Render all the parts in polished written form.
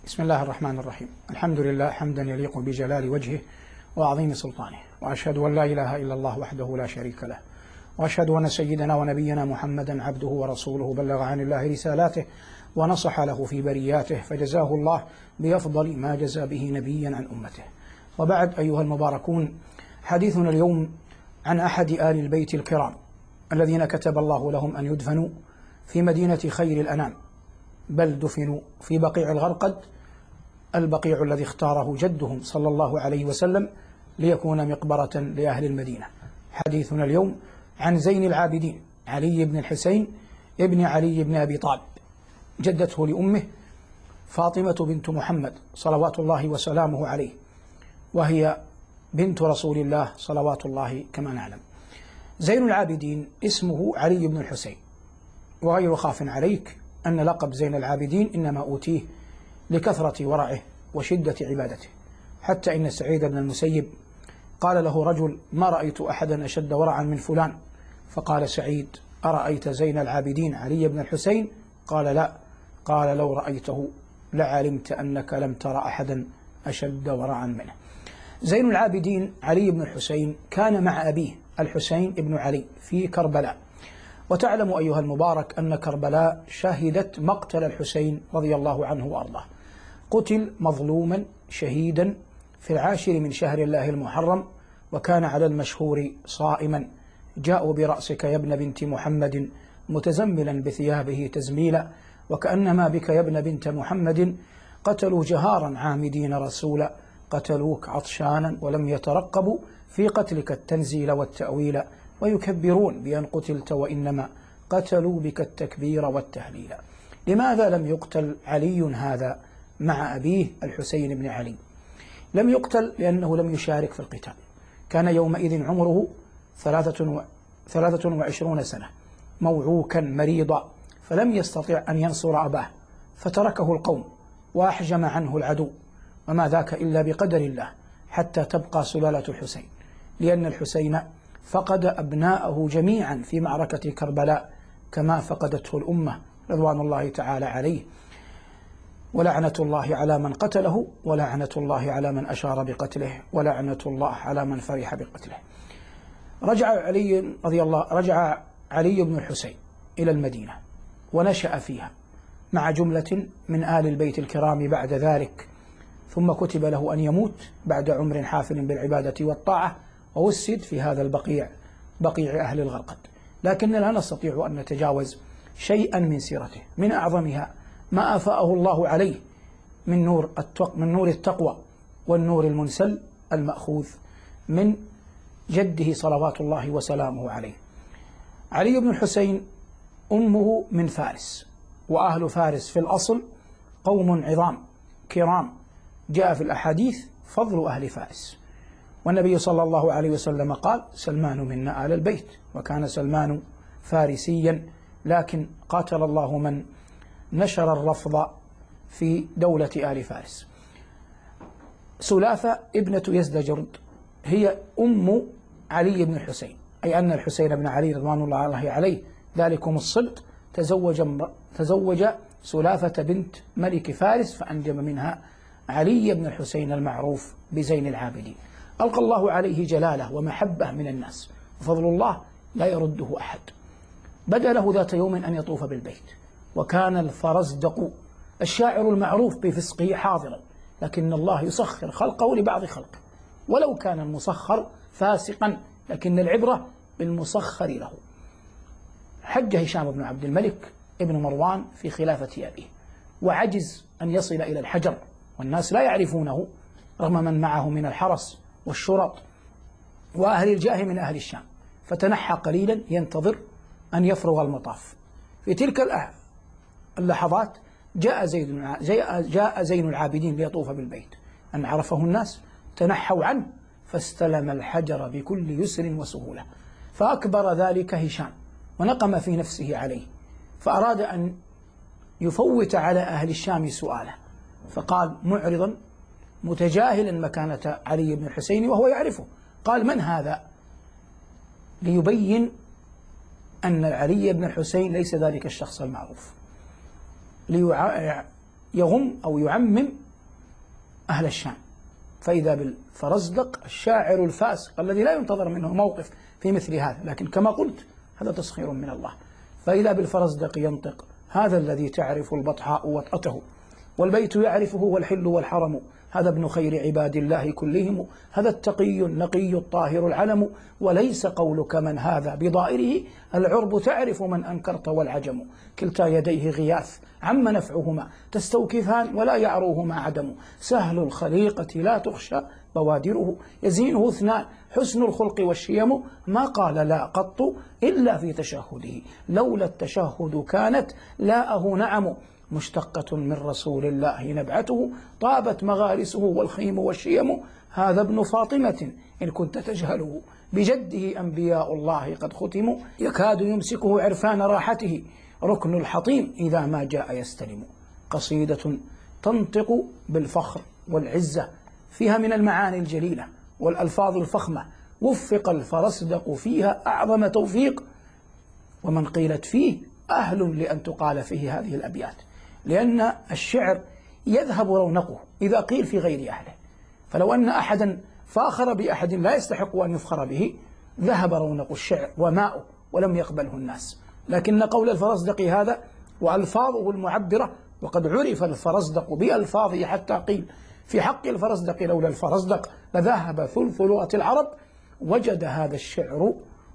بسم الله الرحمن الرحيم. الحمد لله حمدا يليق بجلال وجهه وعظيم سلطانه، وأشهد أن لا إله إلا الله وحده لا شريك له، وأشهد أن سيدنا ونبينا محمدا عبده ورسوله بلغ عن الله رسالاته ونصح له في برياته، فجزاه الله بأفضل ما جزى به نبيا عن أمته. وبعد، أيها المباركون، حديثنا اليوم عن أحد آل البيت الكرام الذين كتب الله لهم أن يدفنوا في مدينة خير الأنام، بل دفنوا في بقيع الغرقد، البقيع الذي اختاره جدهم صلى الله عليه وسلم ليكون مقبرة لأهل المدينة. حديثنا اليوم عن زين العابدين علي بن الحسين ابن علي بن أبي طالب، جدته لأمه فاطمة بنت محمد صلوات الله وسلامه عليه، وهي بنت رسول الله صلوات الله كما نعلم. زين العابدين اسمه علي بن الحسين، وغير خاف عليك أن لقب زين العابدين إنما أوتيه لكثرة ورعه وشدة عبادته، حتى إن سعيد بن المسيب قال له رجل: ما رأيت أحدا أشد ورعا من فلان. فقال سعيد: أرأيت زين العابدين علي بن الحسين؟ قال: لا. قال: لو رأيته لعلمت أنك لم تر أحدا أشد ورعا منه. زين العابدين علي بن الحسين كان مع أبيه الحسين بن علي في كربلاء، وتعلم أيها المبارك أن كربلاء شهدت مقتل الحسين رضي الله عنه وأرضاه. قتل مظلوما شهيدا في 10 من شهر الله المحرم، وكان على المشهور صائما. جاءوا برأسك يا ابن بنت محمد متزملا بثيابه تزميلا، وكأنما بك يا ابن بنت محمد قتلوا جهارا عامدين رسولا، قتلوك عطشانا ولم يترقبوا في قتلك التنزيل والتأويل، ويكبرون بأن قتلت وإنما قتلوا بك التكبير والتهليل. لماذا لم يقتل علي هذا مع أبيه الحسين بن علي؟ لم يقتل لأنه لم يشارك في القتال، كان يومئذ عمره 23 سنة، موعوكا مريضا، فلم يستطع أن ينصر أباه، فتركه القوم وأحجم عنه العدو، وما ذاك إلا بقدر الله حتى تبقى سلالة الحسين، لأن الحسين فقد أبناءه جميعا في معركة كربلاء كما فقدته الأمة رضوان الله تعالى عليه، ولعنة الله على من قتله، ولعنة الله على من أشار بقتله، ولعنة الله على من فرح بقتله. رجع علي بن الحسين إلى المدينة ونشأ فيها مع جملة من آل البيت الكرام بعد ذلك، ثم كتب له أن يموت بعد عمر حافل بالعبادة والطاعة، ووسد في هذا البقيع، بقيع أهل الغرقد. لكن لا نستطيع أن نتجاوز شيئا من سيرته، من أعظمها ما أفاءه الله عليه من نور التقوى والنور المنسل المأخوذ من جده صلوات الله وسلامه عليه. علي بن الحسين أمه من فارس، وأهل فارس في الأصل قوم عظام كرام، جاء في الأحاديث فضل أهل فارس، والنبي صلى الله عليه وسلم قال: سلمان منا آل البيت. وكان سلمان فارسيا، لكن قاتل الله من نشر الرفض في دولة آل فارس. سلافة ابنة يزدجرد هي أم علي بن الحسين، أي أن الحسين بن علي رضوان الله عليه ذلكم الصلت تزوج سلافة بنت ملك فارس، فأنجب منها علي بن الحسين المعروف بزين العابدين. ألقى الله عليه جلاله ومحبة من الناس، وفضل الله لا يرده أحد. بدأ له ذات يوم أن يطوف بالبيت، وكان الفرزدق الشاعر المعروف بفسقه حاضرا، لكن الله يسخر خلقه لبعض خلقه، ولو كان المسخر فاسقا لكن العبرة بالمسخر له. حج هشام بن عبد الملك ابن مروان في خلافة أبيه، وعجز أن يصل إلى الحجر، والناس لا يعرفونه رغم من معه من الحرس والشرط وأهل الجاه من أهل الشام، فتنحى قليلا ينتظر أن يفرغ المطاف. في تلك اللحظات جاء زين العابدين ليطوف بالبيت، أن عرفه الناس تنحوا عنه، فاستلم الحجر بكل يسر وسهولة، فأكبر ذلك هشام ونقم في نفسه عليه، فأراد أن يفوت على أهل الشام سؤاله، فقال معرضا متجاهلا مكانة علي بن الحسين وهو يعرفه، قال: من هذا؟ ليبين أن علي بن الحسين ليس ذلك الشخص المعروف، يغم أو يعمم أهل الشام. فإذا بالفرزدق الشاعر الفاسق الذي لا ينتظر منه موقف في مثل هذا، لكن كما قلت هذا تسخير من الله. فإذا بالفرزدق ينطق: هذا الذي تعرف البطحاء وطأته، والبيت يعرفه والحل والحرم، هذا ابن خير عباد الله كلهم، هذا التقي النقي الطاهر العلم، وليس قولك من هذا بضائره، العرب تعرف من أنكرت والعجم، كلتا يديه غياث عم نفعهما، تستوكفان ولا يعروهما عدم، سهل الخليقة لا تخشى بوادره، يزينه اثنان حسن الخلق والشيم، ما قال لا قط إلا في تشهده، لولا التشهد كانت لاءه نعم، مشتقة من رسول الله نبعته، طابت مغارسه والخيم والشيم، هذا ابن فاطمة إن كنت تجهله، بجده أنبياء الله قد ختموا، يكاد يمسكه عرفان راحته، ركن الحطيم إذا ما جاء يستلم. قصيدة تنطق بالفخر والعزة، فيها من المعاني الجليلة والألفاظ الفخمة، وفق الفرزدق فيها أعظم توفيق، ومن قيلت فيه أهل لأن تقال فيه هذه الأبيات، لأن الشعر يذهب رونقه إذا قيل في غير أهله، فلو أن أحدا فاخر بأحد لا يستحق أن يفخر به ذهب رونق الشعر وماؤه ولم يقبله الناس. لكن قول الفرزدق هذا وألفاظه المعبرة، وقد عرف الفرزدق بألفاظه حتى قيل في حق الفرزدق لولا الفرزدق لذهب ثلث لغة العرب، وجد هذا الشعر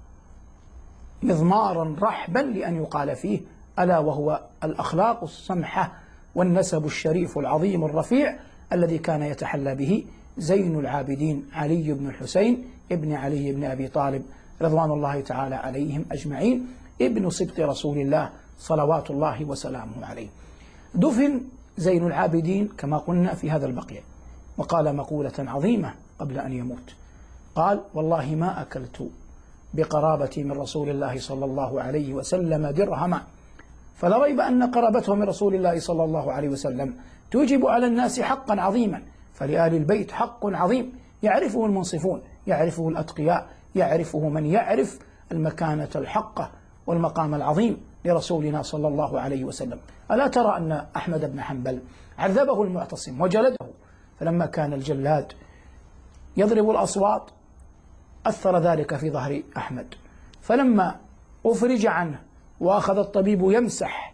مضمارا رحبا لأن يقال فيه، ألا وهو الأخلاق السمحة والنسب الشريف العظيم الرفيع الذي كان يتحلى به زين العابدين علي بن الحسين ابن علي بن أبي طالب رضوان الله تعالى عليهم أجمعين، ابن سبط رسول الله صلوات الله وسلامه عليه. دفن زين العابدين كما قلنا في هذا البقيع، وقال مقولة عظيمة قبل أن يموت، قال: والله ما أكلت بقرابتي من رسول الله صلى الله عليه وسلم درهما، فلا ريب أن قرابته من رسول الله صلى الله عليه وسلم توجب على الناس حقا عظيما، فلآل البيت حق عظيم يعرفه المنصفون، يعرفه الأتقياء، يعرفه من يعرف المكانة الحقة والمقام العظيم لرسولنا صلى الله عليه وسلم. ألا ترى أن أحمد بن حنبل عذبه المعتصم وجلده، فلما كان الجلاد يضرب الأصوات أثر ذلك في ظهر أحمد، فلما أفرج عنه وأخذ الطبيب يمسح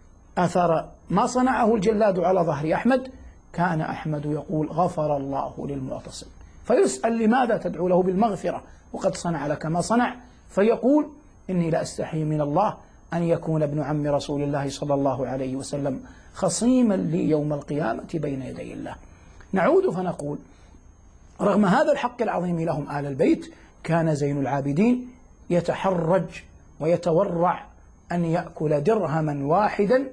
أثر ما صنعه الجلاد على ظهر أحمد، كان أحمد يقول: غفر الله للمعتصم، فيسأل: لماذا تدعو له بالمغفرة وقد صنع لك ما صنع؟ فيقول: إني لأستحي من الله أن يكون ابن عم رسول الله صلى الله عليه وسلم خصيما لي يوم القيامة بين يدي الله. نعود فنقول: رغم هذا الحق العظيم لهم آل البيت، كان زين العابدين يتحرج ويتورع أن يأكل درهما واحدا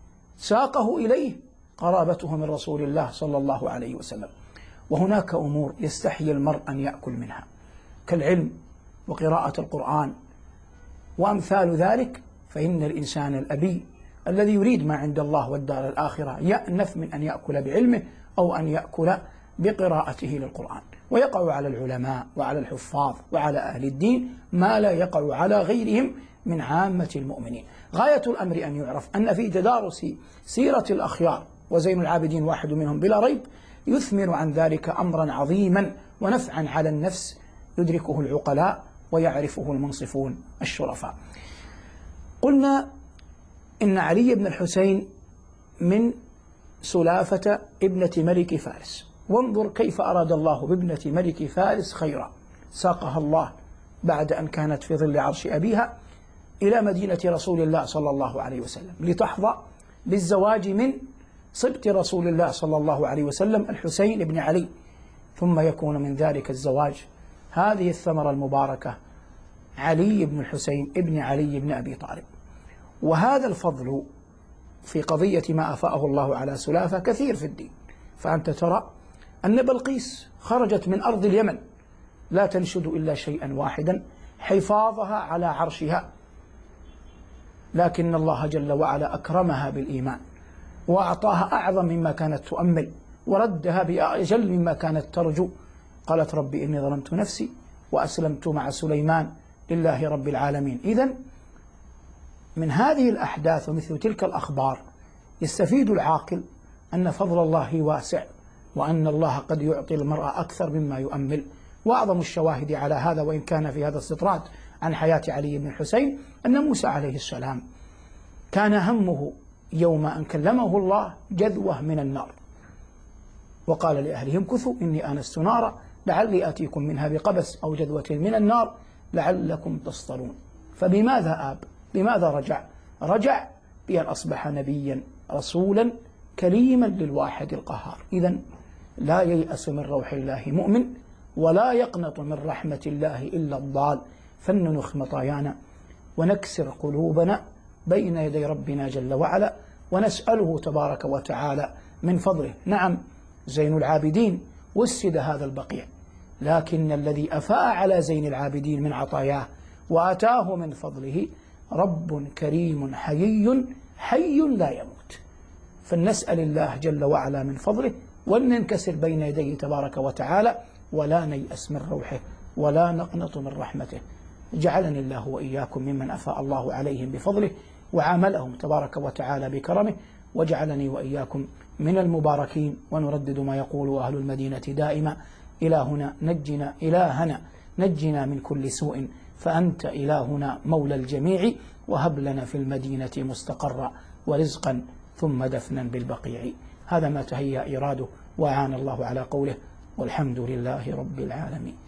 ساقه إليه قرابته من رسول الله صلى الله عليه وسلم. وهناك أمور يستحي المرء أن يأكل منها كالعلم وقراءة القرآن وأمثال ذلك، فإن الإنسان الأبي الذي يريد ما عند الله والدار الآخرة يأنف من أن يأكل بعلمه أو أن يأكل بقراءته للقرآن، ويقع على العلماء وعلى الحفاظ وعلى أهل الدين ما لا يقع على غيرهم من عامة المؤمنين. غاية الأمر أن يعرف أن في تدارس سيرة الأخيار، وزين العابدين واحد منهم بلا ريب، يثمر عن ذلك أمرا عظيما ونفعا على النفس يدركه العقلاء ويعرفه المنصفون الشرفاء. قلنا إن علي بن الحسين من سلافة ابنة ملك فارس، وانظر كيف أراد الله بابنة ملك فارس خيرا، ساقها الله بعد أن كانت في ظل عرش أبيها إلى مدينة رسول الله صلى الله عليه وسلم لتحظى بالزواج من صبت رسول الله صلى الله عليه وسلم الحسين بن علي، ثم يكون من ذلك الزواج هذه الثمرة المباركة علي بن الحسين ابن علي بن أبي طالب. وهذا الفضل في قضية ما أفاءه الله على سلافة كثير في الدين، فأنت ترى أن بلقيس خرجت من أرض اليمن لا تنشد إلا شيئا واحدا، حفاظها على عرشها، لكن الله جل وعلا أكرمها بالإيمان وأعطاها أعظم مما كانت تؤمل، وردها بأجل مما كانت ترجو. قالت: ربي إني ظلمت نفسي وأسلمت مع سليمان لله رب العالمين. إذن من هذه الأحداث ومثل تلك الأخبار يستفيد العاقل أن فضل الله واسع، وأن الله قد يعطي المرء أكثر مما يؤمل. وأعظم الشواهد على هذا، وإن كان في هذا استطراد عن حياة علي بن الحسين، أن موسى عليه السلام كان همه يوم أن كلمه الله جذوة من النار، وقال لأهلهم امكثوا إني آنست نارا لعلي آتيكم منها بقبس أو جذوة من النار لعلكم تصطلون. فبماذا آب؟ بماذا رجع؟ رجع بأن أصبح نبيا رسولا كريما للواحد القهار. إذن لا ييأس من روح الله مؤمن، ولا يقنط من رحمة الله إلا الضال. فلننخ مطايانا ونكسر قلوبنا بين يدي ربنا جل وعلا، ونسأله تبارك وتعالى من فضله. نعم، زين العابدين وسد هذا البقيع، لكن الذي أفاء على زين العابدين من عطاياه وآتاه من فضله رب كريم حي لا يموت. فلنسأل الله جل وعلا من فضله، ولننكسر بين يديه تبارك وتعالى، ولا نيأس من روحه ولا نقنط من رحمته. جعلني الله وإياكم ممن أفاء الله عليهم بفضله وعاملهم تبارك وتعالى بكرمه، وجعلني وإياكم من المباركين. ونردد ما يقول أهل المدينة دائما: إلهنا نجنا من كل سوء، فأنت إلهنا مولى الجميع، وهب لنا في المدينة مستقرا ورزقا ثم دفنا بالبقيع. هذا ما تهيأ إراده وأعان الله على قوله، والحمد لله رب العالمين.